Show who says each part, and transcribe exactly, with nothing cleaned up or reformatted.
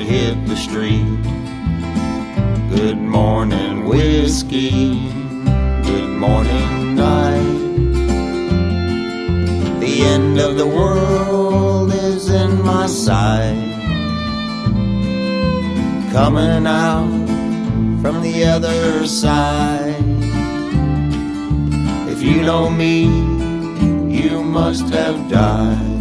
Speaker 1: hit the street. Good morning, whiskey. Good morning, night. The end of the world is in my sight. Coming out from the other side. If you know me, you must have died.